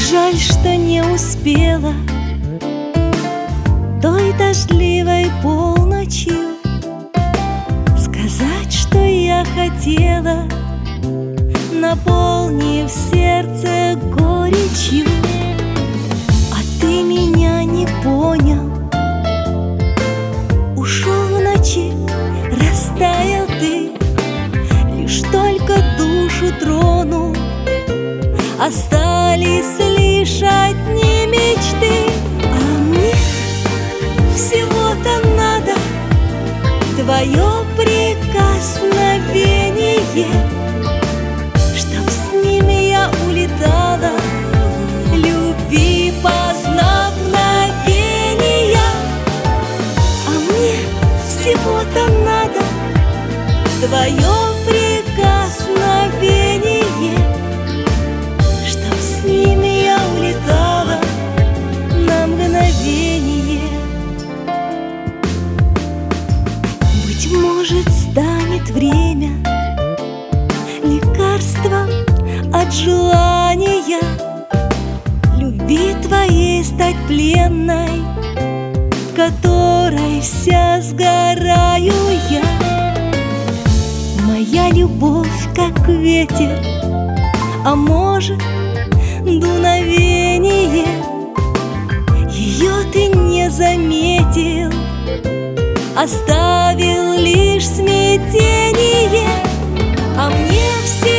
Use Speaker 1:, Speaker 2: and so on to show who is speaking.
Speaker 1: Жаль, что не успела той дождливой полночью сказать, что я хотела, наполнив сердце горечью. А ты меня не понял, ушел в ночи, растаял ты, лишь только душу тронул. Остались лишь одни мечты, а мне всего-то надо твое прикосновение, чтоб с ними я улетала, любви познав мгновения. А мне всего-то надо твое прикосновение, чтоб с ними я улетала на мгновение. Быть может, станет время лекарством от желания любви твоей стать пленной, в которой вся сгораю я. Моя любовь как ветер, а может дуновение, ее ты не заметил, оставил лишь смятение. А мне все